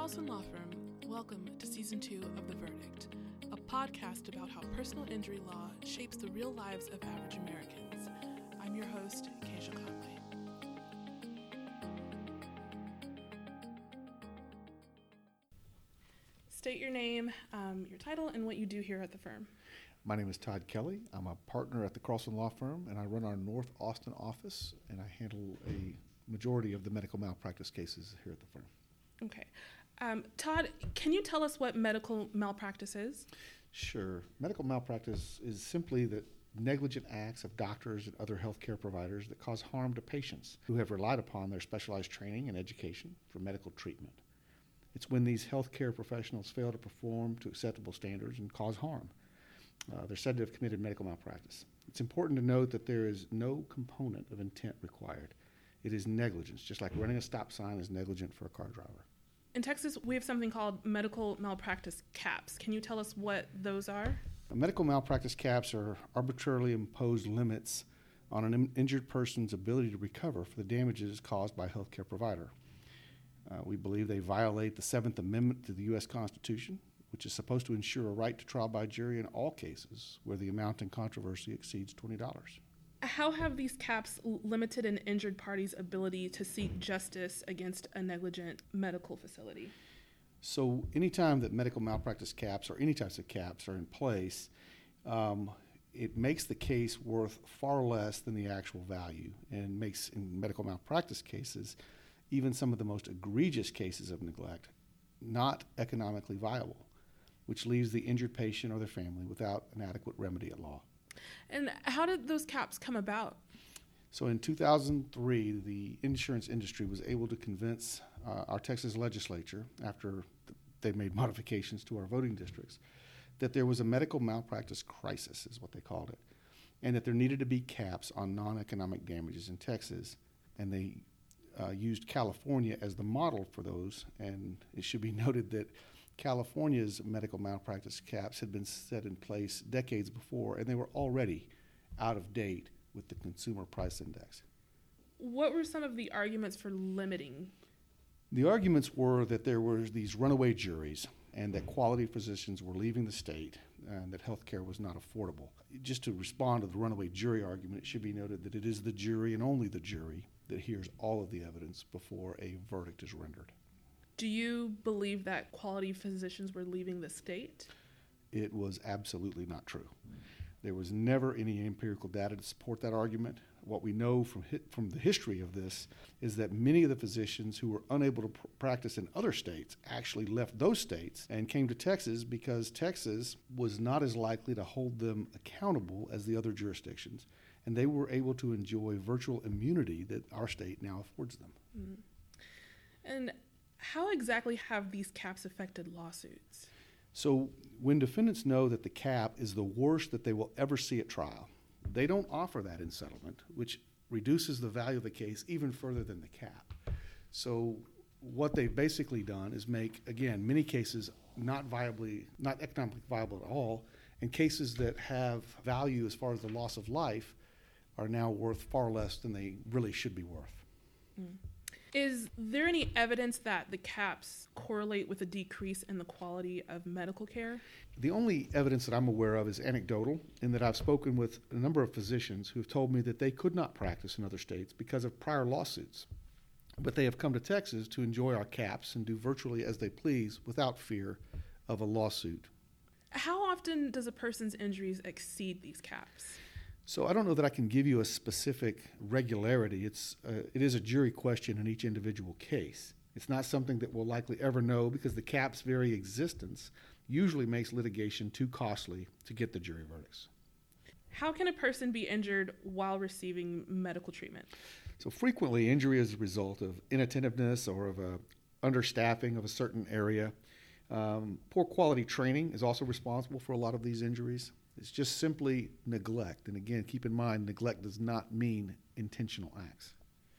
Carlson Law Firm, welcome to Season 2 of The Verdict, a podcast about how personal injury law shapes the real lives of average Americans. I'm your host, Keisha Conway. State your name, your title, and what you do here at the firm. My name is Todd Kelly. I'm a partner at the Carlson Law Firm, and I run our North Austin office, and I handle a majority of the medical malpractice cases here at the firm. Okay. Todd, can you tell us what medical malpractice is? Sure. Medical malpractice is simply the negligent acts of doctors and other healthcare providers that cause harm to patients who have relied upon their specialized training and education for medical treatment. It's when these healthcare professionals fail to perform to acceptable standards and cause harm. They're said to have committed medical malpractice. It's important to note that there is no component of intent required. It is negligence, just like running a stop sign is negligent for a car driver. In Texas, we have something called medical malpractice caps. Can you tell us what those are? Medical malpractice caps are arbitrarily imposed limits on an injured person's ability to recover for the damages caused by a healthcare provider. We believe they violate the Seventh Amendment to the U.S. Constitution, which is supposed to ensure a right to trial by jury in all cases where the amount in controversy exceeds $20. How have these caps limited an injured party's ability to seek justice against a negligent medical facility? So anytime that medical malpractice caps or any types of caps are in place, it makes the case worth far less than the actual value, and makes, in medical malpractice cases, even some of the most egregious cases of neglect not economically viable, which leaves the injured patient or their family without an adequate remedy at law. And how did those caps come about? So in 2003, the insurance industry was able to convince our Texas legislature, after they made modifications to our voting districts, that there was a medical malpractice crisis, is what they called it, and that there needed to be caps on non-economic damages in Texas. And they used California as the model for those, and it should be noted that California's medical malpractice caps had been set in place decades before, and they were already out of date with the Consumer Price Index. What were some of the arguments for limiting? The arguments were that there were these runaway juries and that quality physicians were leaving the state and that health care was not affordable. Just to respond to the runaway jury argument, it should be noted that it is the jury and only the jury that hears all of the evidence before a verdict is rendered. Do you believe that quality physicians were leaving the state? It was absolutely not true. There was never any empirical data to support that argument. What we know from the history of this is that many of the physicians who were unable to practice in other states actually left those states and came to Texas because Texas was not as likely to hold them accountable as the other jurisdictions, and they were able to enjoy virtual immunity that our state now affords them. Mm. And how exactly have these caps affected lawsuits? So when defendants know that the cap is the worst that they will ever see at trial, they don't offer that in settlement, which reduces the value of the case even further than the cap. So what they've basically done is make, again, many cases not economically viable at all, and cases that have value as far as the loss of life are now worth far less than they really should be worth. Mm. Is there any evidence that the caps correlate with a decrease in the quality of medical care? The only evidence that I'm aware of is anecdotal, in that I've spoken with a number of physicians who have told me that they could not practice in other states because of prior lawsuits. But they have come to Texas to enjoy our caps and do virtually as they please without fear of a lawsuit. How often does a person's injuries exceed these caps? So I don't know that I can give you a specific regularity. It is a jury question in each individual case. It's not something that we'll likely ever know because the cap's very existence usually makes litigation too costly to get the jury verdicts. How can a person be injured while receiving medical treatment? So frequently, injury is a result of inattentiveness or of a understaffing of a certain area. Poor quality training is also responsible for a lot of these injuries. It's just simply neglect. And again, keep in mind, neglect does not mean intentional acts.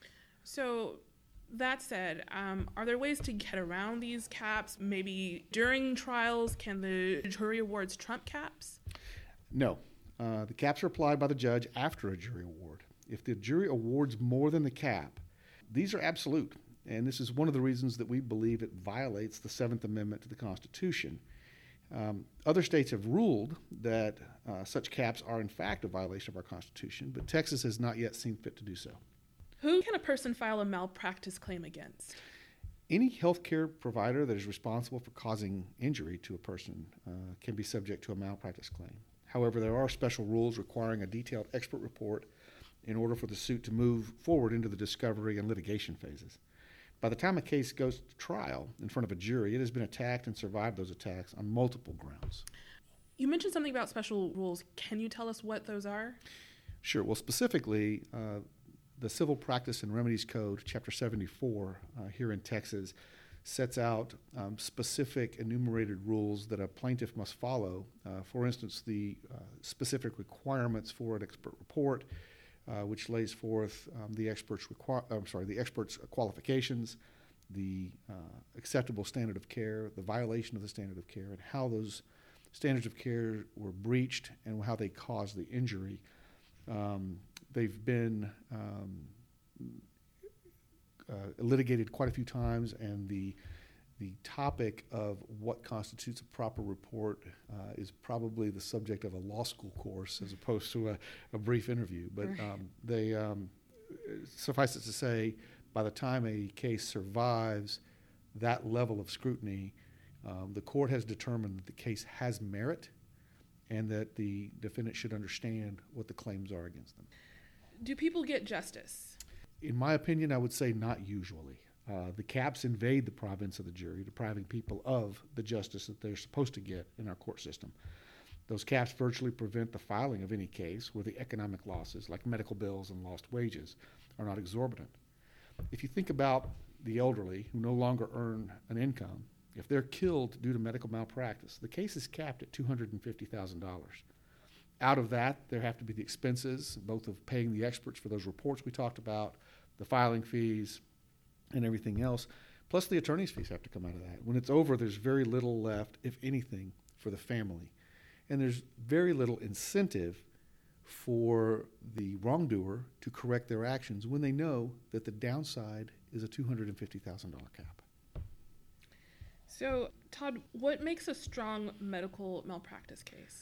So that said, are there ways to get around these caps? Maybe during trials, can the jury awards trump caps? No. The caps are applied by the judge after a jury award. If the jury awards more than the cap, these are absolute. And this is one of the reasons that we believe it violates the Seventh Amendment to the Constitution. Other states have ruled that such caps are in fact a violation of our Constitution, but Texas has not yet seen fit to do so. Who can a person file a malpractice claim against? Any healthcare provider that is responsible for causing injury to a person can be subject to a malpractice claim. However, there are special rules requiring a detailed expert report in order for the suit to move forward into the discovery and litigation phases. By the time a case goes to trial in front of a jury, it has been attacked and survived those attacks on multiple grounds. You mentioned something about special rules. Can you tell us what those are? Sure. Well, specifically, the Civil Practice and Remedies Code, Chapter 74, here in Texas, sets out specific enumerated rules that a plaintiff must follow. For instance, the specific requirements for an expert report, which lays forth the expert's qualifications, the acceptable standard of care, the violation of the standard of care, and how those standards of care were breached and how they caused the injury. They've been litigated quite a few times, and the topic of what constitutes a proper report is probably the subject of a law school course as opposed to a brief interview. But suffice it to say, by the time a case survives that level of scrutiny, the court has determined that the case has merit and that the defendant should understand what the claims are against them. Do people get justice? In my opinion, I would say not usually. The caps invade the province of the jury, depriving people of the justice that they're supposed to get in our court system. Those caps virtually prevent the filing of any case where the economic losses, like medical bills and lost wages, are not exorbitant. If you think about the elderly who no longer earn an income, if they're killed due to medical malpractice, the case is capped at $250,000. Out of that, there have to be the expenses, both of paying the experts for those reports we talked about, the filing fees, and everything else, plus the attorney's fees have to come out of that. When it's over, there's very little left, if anything, for the family. And there's very little incentive for the wrongdoer to correct their actions when they know that the downside is a $250,000 cap. So, Todd, what makes a strong medical malpractice case?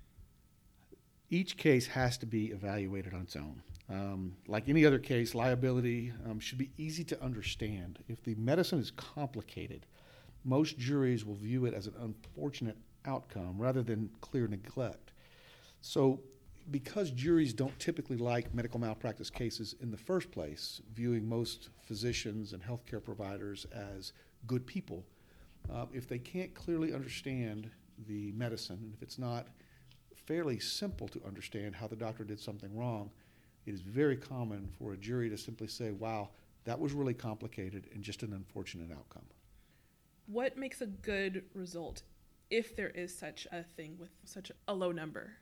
Each case has to be evaluated on its own. Like any other case, liability should be easy to understand. If the medicine is complicated, most juries will view it as an unfortunate outcome rather than clear neglect. So because juries don't typically like medical malpractice cases in the first place, viewing most physicians and healthcare providers as good people, if they can't clearly understand the medicine, and if it's not fairly simple to understand how the doctor did something wrong, it is very common for a jury to simply say, wow, that was really complicated and just an unfortunate outcome. What makes a good result if there is such a thing with such a low number?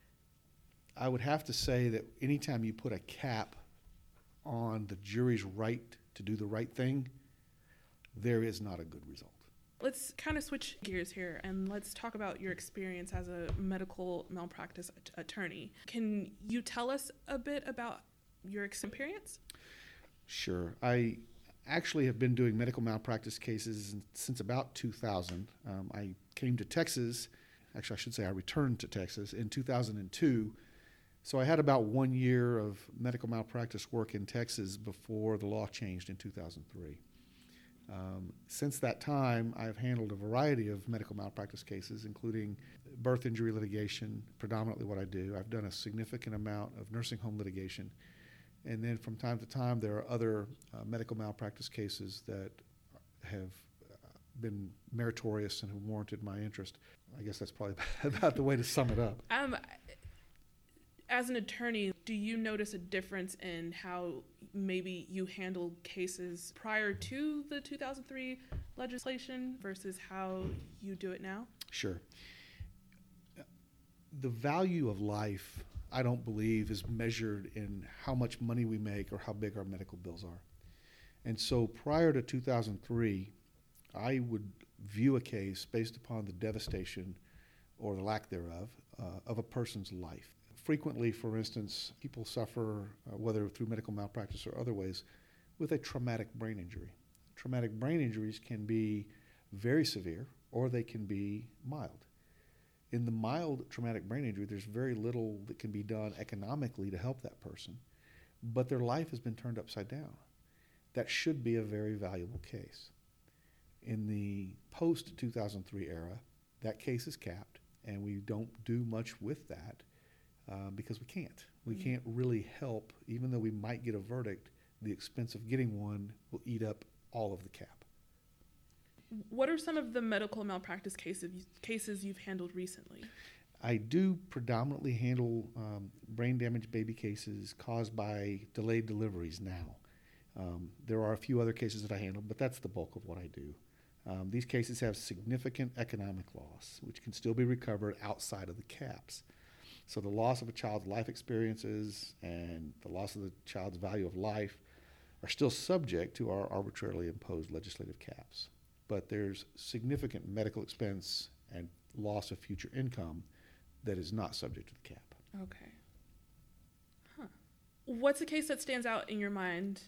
I would have to say that anytime you put a cap on the jury's right to do the right thing, there is not a good result. Let's kind of switch gears here and let's talk about your experience as a medical malpractice attorney. Can you tell us a bit about your experience? Sure. I actually have been doing medical malpractice cases since about 2000. I came to Texas, actually I should say I returned to Texas in 2002. So I had about 1 year of medical malpractice work in Texas before the law changed in 2003. Since that time, I've handled a variety of medical malpractice cases, including birth injury litigation, predominantly what I do. I've done a significant amount of nursing home litigation. And then from time to time, there are other medical malpractice cases that have been meritorious and have warranted my interest. I guess that's probably about the way to sum it up. As an attorney, do you notice a difference in how maybe you handled cases prior to the 2003 legislation versus how you do it now? Sure. The value of life, I don't believe, is measured in how much money we make or how big our medical bills are. And so prior to 2003, I would view a case based upon the devastation or the lack thereof of a person's life. Frequently, for instance, people suffer, whether through medical malpractice or other ways, with a traumatic brain injury. traumatic brain injuries can be very severe or they can be mild. In the mild traumatic brain injury, there's very little that can be done economically to help that person, but their life has been turned upside down. That should be a very valuable case. In the post-2003 era, that case is capped, and we don't do much with that because we can't. We can't really help, even though we might get a verdict, the expense of getting one will eat up all of the cap. What are some of the medical malpractice cases you've handled recently? I do predominantly handle brain damaged baby cases caused by delayed deliveries now. There are a few other cases that I handle, but that's the bulk of what I do. These cases have significant economic loss, which can still be recovered outside of the caps. So the loss of a child's life experiences and the loss of the child's value of life are still subject to our arbitrarily imposed legislative caps. But there's significant medical expense and loss of future income that is not subject to the cap. Okay. What's a case that stands out in your mind?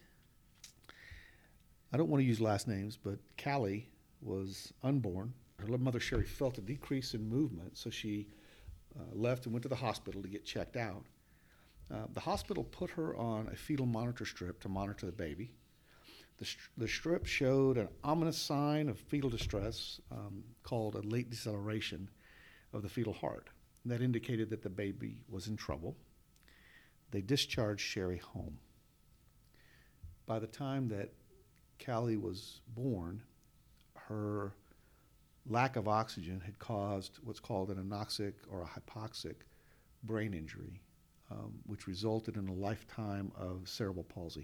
I don't want to use last names, but Callie was unborn. Her mother, Sherry, felt a decrease in movement, so she left and went to the hospital to get checked out. The hospital put her on a fetal monitor strip to monitor the baby. The strip showed an ominous sign of fetal distress called a late deceleration of the fetal heart. That indicated that the baby was in trouble. They discharged Sherry home. By the time that Callie was born, her lack of oxygen had caused what's called an anoxic or a hypoxic brain injury, which resulted in a lifetime of cerebral palsy.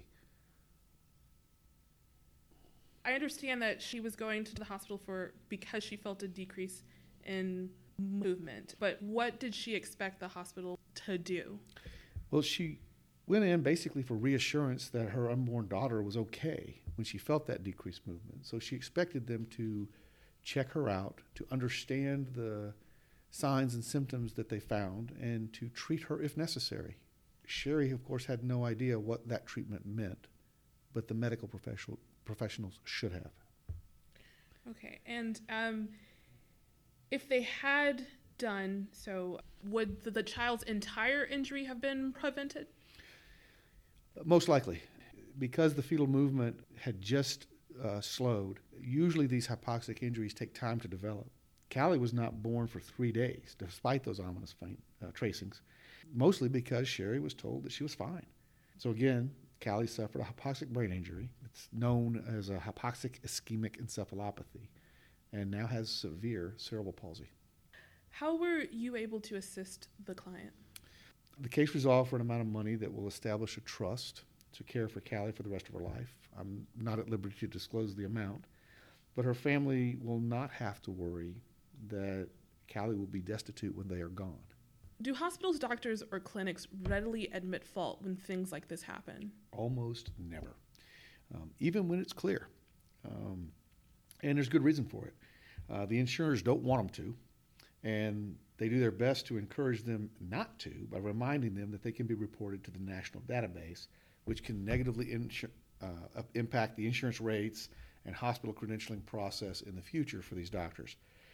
I understand that she was going to the hospital because she felt a decrease in movement, but what did she expect the hospital to do? Well, she went in basically for reassurance that her unborn daughter was okay when she felt that decreased movement. So she expected them to check her out, to understand the signs and symptoms that they found, and to treat her if necessary. Sherry, of course, had no idea what that treatment meant, but the medical professionals should have. Okay, and if they had done so, would the child's entire injury have been prevented? Most likely. Because the fetal movement had just slowed, usually these hypoxic injuries take time to develop. Callie was not born for 3 days, despite those ominous tracings, mostly because Sherry was told that she was fine. So again, Callie suffered a hypoxic brain injury. It's known as a hypoxic ischemic encephalopathy and now has severe cerebral palsy. How were you able to assist the client? The case resolved for an amount of money that will establish a trust to care for Callie for the rest of her life. I'm not at liberty to disclose the amount, but her family will not have to worry that Callie will be destitute when they are gone. Do hospitals, doctors, or clinics readily admit fault when things like this happen? Almost never, even when it's clear. And there's good reason for it. The insurers don't want them to, and they do their best to encourage them not to by reminding them that they can be reported to the national database, which can negatively impact the insurance rates and hospital credentialing process in the future for these doctors.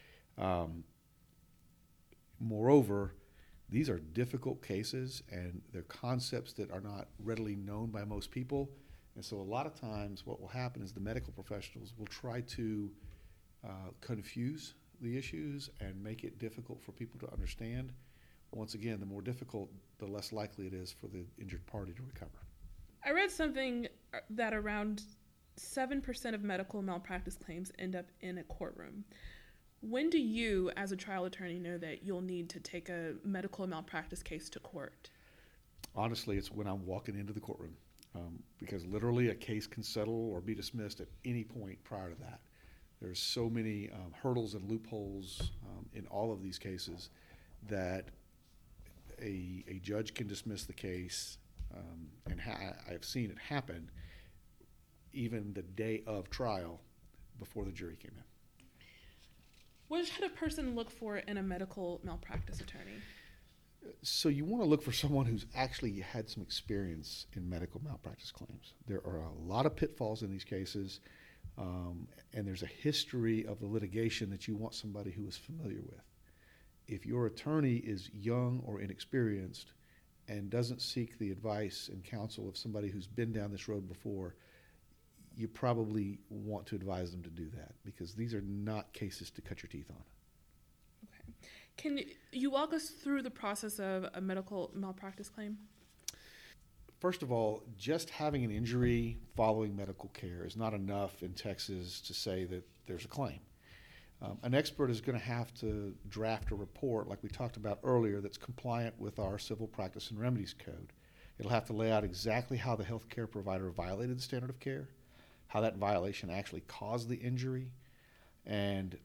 Moreover, these are difficult cases, and they're concepts that are not readily known by most people. And so a lot of times what will happen is the medical professionals will try to confuse the issues and make it difficult for people to understand. Once again, the more difficult, the less likely it is for the injured party to recover. I read something that around 7% of medical malpractice claims end up in a courtroom. When do you, as a trial attorney, know that you'll need to take a medical malpractice case to court? Honestly, it's when I'm walking into the courtroom, because literally a case can settle or be dismissed at any point prior to that. There's so many hurdles and loopholes in all of these cases that a judge can dismiss the case, and I've seen it happen even the day of trial before the jury came in. What should a person look for in a medical malpractice attorney? So you want to look for someone who's actually had some experience in medical malpractice claims. There are a lot of pitfalls in these cases. and there's a history of the litigation that you want somebody who is familiar with. If your attorney is young or inexperienced and doesn't seek the advice and counsel of somebody who's been down this road before, you probably want to advise them to do that, because these are not cases to cut your teeth on. Okay. Can you walk us through the process of a medical malpractice claim? First of all, just having an injury following medical care is not enough in Texas to say that there's a claim. An expert is going to have to draft a report, like we talked about earlier, that's compliant with our Civil Practice and Remedies Code. It'll have to lay out exactly how the healthcare provider violated the standard of care, how that violation actually caused the injury, and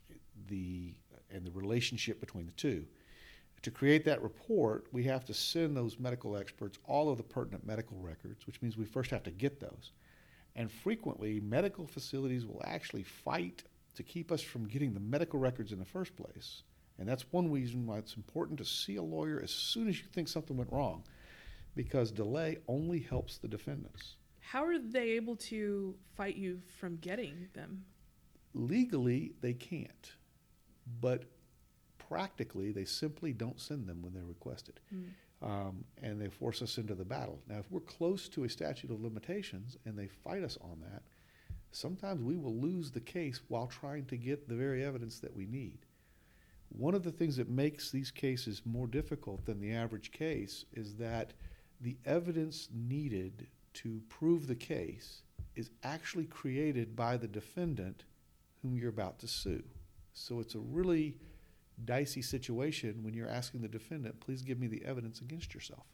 the relationship between the two. To create that report, we have to send those medical experts all of the pertinent medical records, which means we first have to get those. And frequently, medical facilities will actually fight to keep us from getting the medical records in the first place. And that's one reason why it's important to see a lawyer as soon as you think something went wrong, because delay only helps the defendants. How are they able to fight you from getting them? Legally, they can't, but practically, they simply don't send them when they're requested. And they force us into the battle. Now, if we're close to a statute of limitations and they fight us on that, sometimes we will lose the case while trying to get the very evidence that we need. One of the things that makes these cases more difficult than the average case is that the evidence needed to prove the case is actually created by the defendant whom you're about to sue. So it's a really dicey situation when you're asking the defendant, please give me the evidence against yourself.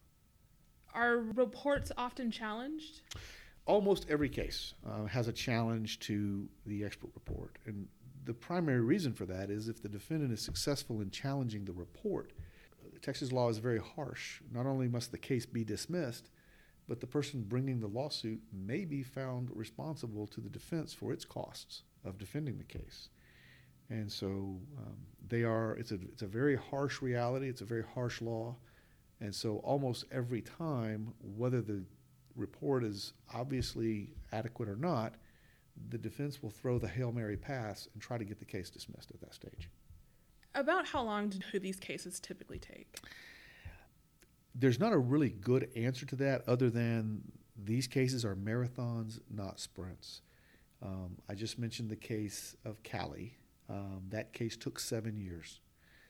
Are reports often challenged? Almost every case has a challenge to the expert report. And the primary reason for that is if the defendant is successful in challenging the report, Texas law is very harsh. Not only must the case be dismissed, but the person bringing the lawsuit may be found responsible to the defense for its costs of defending the case. And so it's a very harsh reality. It's a very harsh law. And so almost every time, whether the report is obviously adequate or not, the defense will throw the Hail Mary pass and try to get the case dismissed at that stage. About how long do these cases typically take? There's not a really good answer to that other than these cases are marathons, not sprints. I just mentioned the case of Cali. That case took 7 years.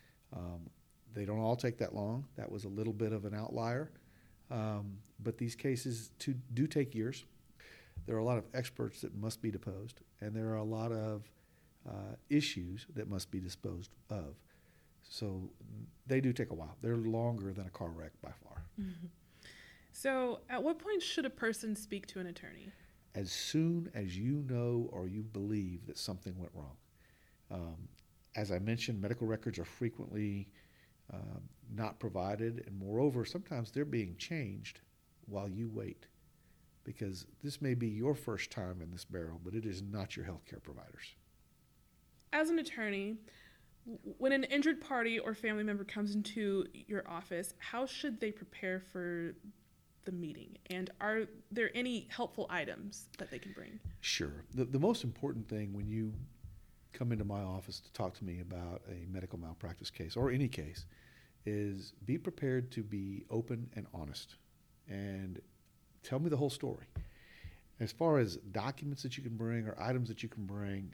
They don't all take that long. That was a little bit of an outlier. But these cases do take years. There are a lot of experts that must be deposed, and there are a lot of issues that must be disposed of. So they do take a while. They're longer than a car wreck by far. Mm-hmm. So at what point should a person speak to an attorney? As soon as you know or you believe that something went wrong. As I mentioned, medical records are frequently not provided, and moreover, sometimes they're being changed while you wait, because this may be your first time in this barrel, but it is not your healthcare providers. As an attorney, when an injured party or family member comes into your office, how should they prepare for the meeting? And are there any helpful items that they can bring? Sure. The most important thing when you come into my office to talk to me about a medical malpractice case or any case is be prepared to be open and honest and tell me the whole story. As far as documents that you can bring or items that you can bring,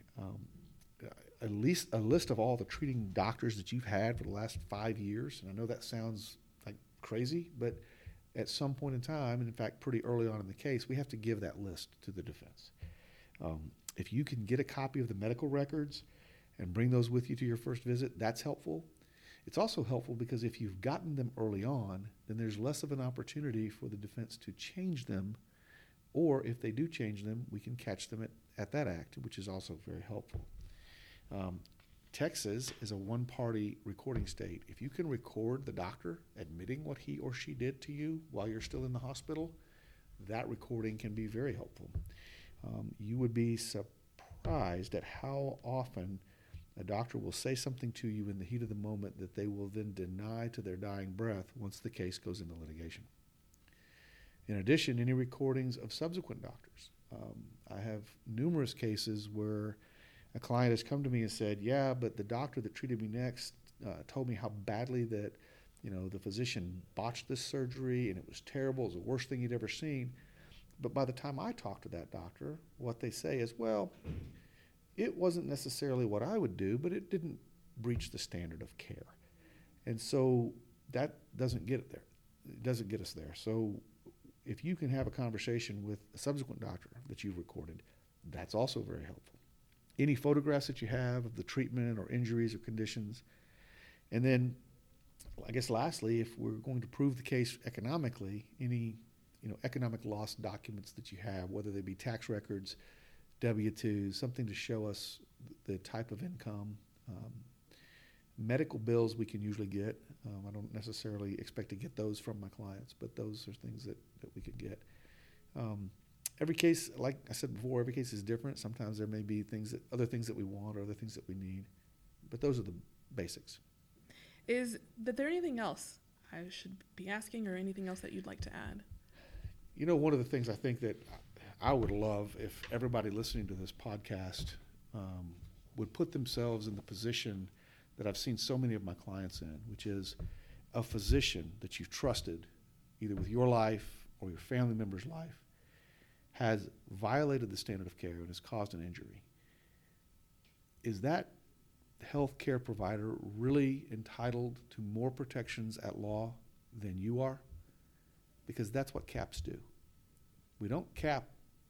at least a list of all the treating doctors that you've had for the last 5 years. And I know that sounds like crazy, but at some point in time, and in fact pretty early on in the case, we have to give that list to the defense. If you can get a copy of the medical records and bring those with you to your first visit, that's helpful. It's also helpful because if you've gotten them early on, then there's less of an opportunity for the defense to change them, or if they do change them, we can catch them at that act, which is also very helpful. Texas is a one-party recording state. If you can record the doctor admitting what he or she did to you while you're still in the hospital, that recording can be very helpful. You would be surprised at how often a doctor will say something to you in the heat of the moment that they will then deny to their dying breath once the case goes into litigation. In addition, any recordings of subsequent doctors. I have numerous cases where a client has come to me and said, yeah, but the doctor that treated me next told me how badly that, the physician botched this surgery and it was terrible. It was the worst thing he'd ever seen. But by the time I talk to that doctor, what they say is, well, it wasn't necessarily what I would do, but it didn't breach the standard of care. And so that doesn't get it there. It doesn't get us there. So if you can have a conversation with a subsequent doctor that you've recorded, that's also very helpful. Any photographs that you have of the treatment or injuries or conditions. And then, I guess lastly, if we're going to prove the case economically, any economic loss documents that you have, whether they be tax records, W-2s, something to show us the type of income. Medical bills we can usually get. I don't necessarily expect to get those from my clients, but those are things that we could get. Every case, like I said before, every case is different. Sometimes there may be other things that we want or other things that we need, but those are the basics. Is there anything else I should be asking or anything else that you'd like to add? One of the things I think that I would love if everybody listening to this podcast would put themselves in the position that I've seen so many of my clients in, which is a physician that you've trusted, either with your life or your family member's life, has violated the standard of care and has caused an injury. Is that health care provider really entitled to more protections at law than you are? Because that's what caps do. We don't cap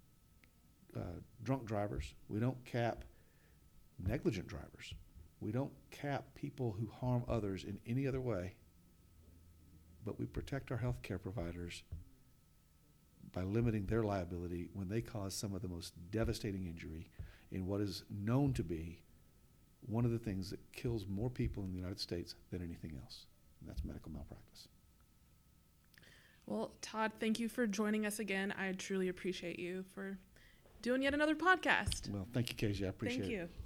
drunk drivers. We don't cap negligent drivers. We don't cap people who harm others in any other way, but we protect our health care providers by limiting their liability when they cause some of the most devastating injury in what is known to be one of the things that kills more people in the United States than anything else, and that's medical malpractice. Well, Todd, thank you for joining us again. I truly appreciate you for doing yet another podcast. Well, thank you, Casey. I appreciate it. Thank you.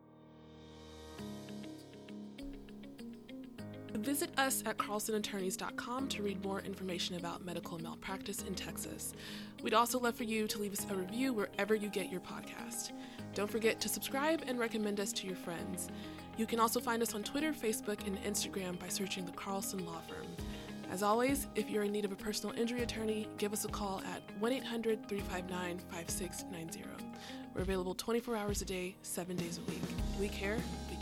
Visit us at carlsonattorneys.com to read more information about medical malpractice in Texas. We'd also love for you to leave us a review wherever you get your podcast. Don't forget to subscribe and recommend us to your friends. You can also find us on Twitter, Facebook, and Instagram by searching the Carlson Law Firm. As always, if you're in need of a personal injury attorney, give us a call at 1-800-359-5690. We're available 24 hours a day, 7 days a week. We care.